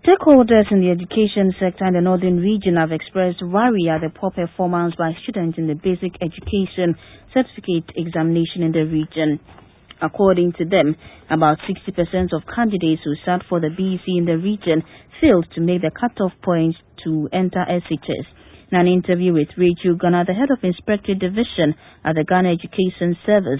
Stakeholders in the education sector in the northern region have expressed worry at the poor performance by students in the basic education certificate examination in the region. According to them, about 60% of candidates who sat for the BEC in the region failed to make the cutoff points to enter SHS. In an interview with Radio Ghana, the head of Inspectorate Division at the Ghana Education Service,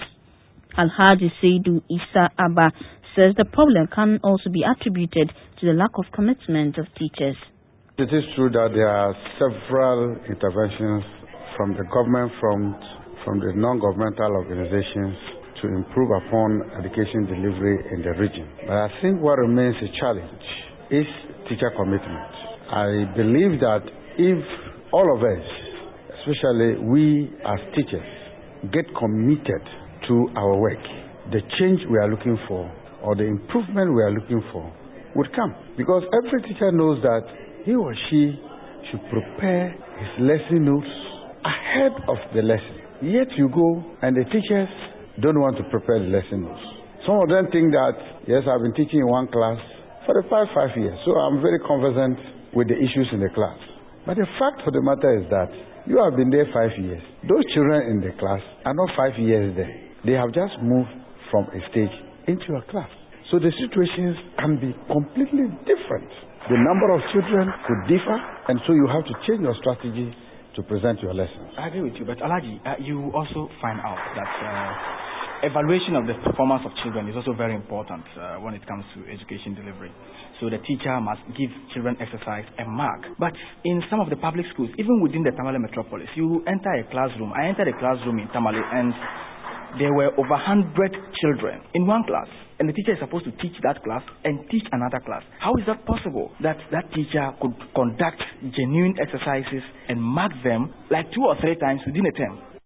Alhaji Seidu Isa Abba, says the problem can also be attributed to the lack of commitment of teachers. It is true that there are several interventions from the government front, from the non-governmental organizations to improve upon education delivery in the region. But I think what remains a challenge is teacher commitment. I believe that if all of us, especially we as teachers, get committed to our work, the change we are looking for or the improvement we are looking for would come. Because every teacher knows that he or she should prepare his lesson notes ahead of the lesson. Yet you go and the teachers don't want to prepare the lesson notes. Some of them think that, yes, I've been teaching in one class for the past 5 years, so I'm very conversant with the issues in the class. But the fact of the matter is that you have been there 5 years. Those children in the class are not 5 years there. They have just moved from a stage into a class. So the situations can be completely different. The number of children could differ, and so you have to change your strategy to present your lessons. I agree with you, but Alhaji, you also find out that evaluation of the performance of children is also very important when it comes to education delivery. So the teacher must give children exercise and mark. But in some of the public schools, even within the Tamale metropolis, you enter a classroom. I entered a classroom in Tamale and there were over 100 children in one class. And the teacher is supposed to teach that class and teach another class. How is that possible that that teacher could conduct genuine exercises and mark them like 2 or 3 times within a term?